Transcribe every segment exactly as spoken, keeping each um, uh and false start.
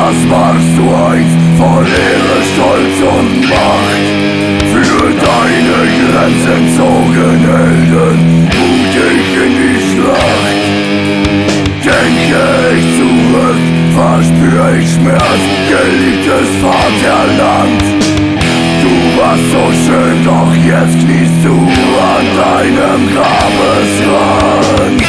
Was warst du einst voll Ehre, Stolz und Macht? Für deine Grenzen zogen Helden mutig in die Schlacht. Denke ich zurück, verspür ich Schmerz, geliebtes Vaterland. Du warst so schön, doch jetzt kniest du an deinem Grabesrand.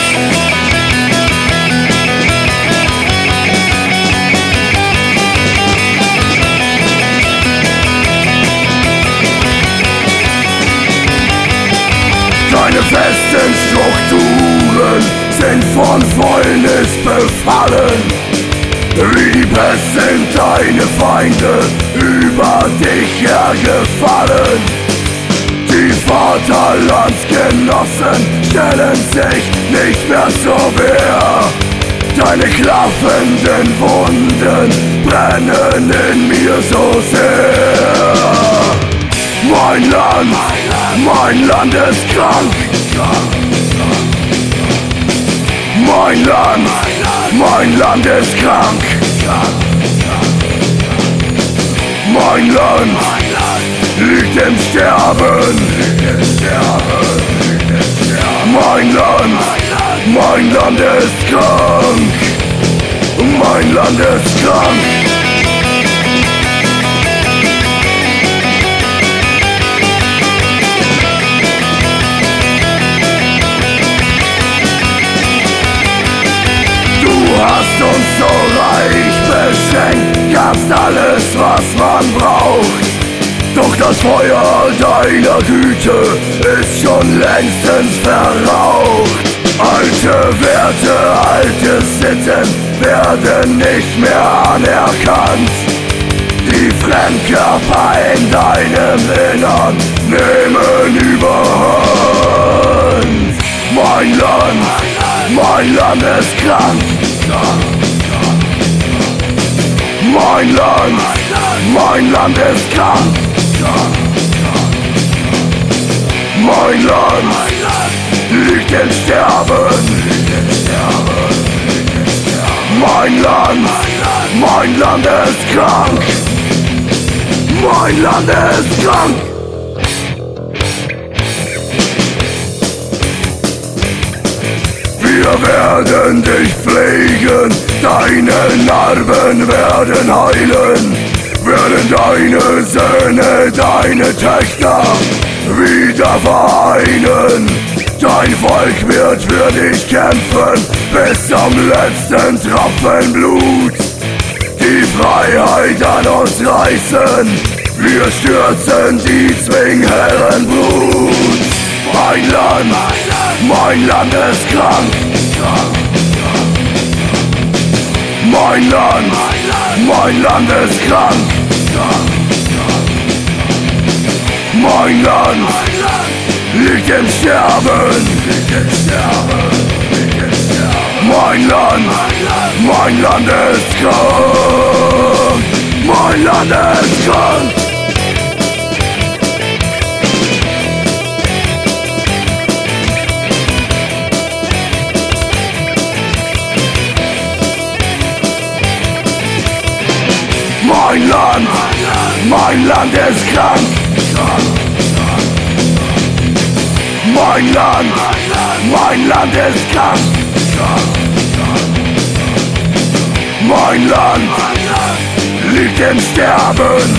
Deine festen Strukturen sind von Fäulnis befallen. Wie die Pest sind deine Feinde über dich hergefallen. Die Vaterlandsgenossen stellen sich nicht mehr zur Wehr. Deine klaffenden Wunden brennen in mir so sehr. Mein Land, mein Land ist krank. Mein Land, mein Land ist krank. Mein Land liegt im Sterben. Mein Land, mein Land ist krank. Mein Land ist krank. Du hast uns so reich beschenkt, gabst alles, was man braucht. Doch das Feuer deiner Güte ist schon längstens verraucht. Alte Werte, alte Sitten werden nicht mehr anerkannt. Die Fremdkörper in deinem Innern nehmen überhand. Mein Land, mein Land ist krank. Mein Land, mein Land ist krank. Mein Land liegt im Sterben. Mein Land, mein Land ist krank. Mein Land ist krank. Wir werden dich pflegen, deine Narben werden heilen, werden deine Söhne, deine Töchter wieder vereinen. Dein Volk wird für dich kämpfen, bis zum letzten Tropfen Blut. Die Freiheit an uns reißen, wir stürzen die Zwingherrenbrut. Mein Land, mein Land ist krank. Mein Land, mein Land ist krank. Mein Land liegt im Sterben. Mein Land, mein Land ist krank. Mein Land ist krank. Mein Land, mein Land ist krank. Mein Land, mein Land ist krank. Mein Land liegt im Sterben.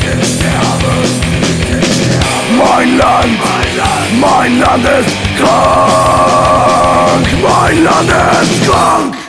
Mein Land, mein Land ist krank. Mein Land ist krank.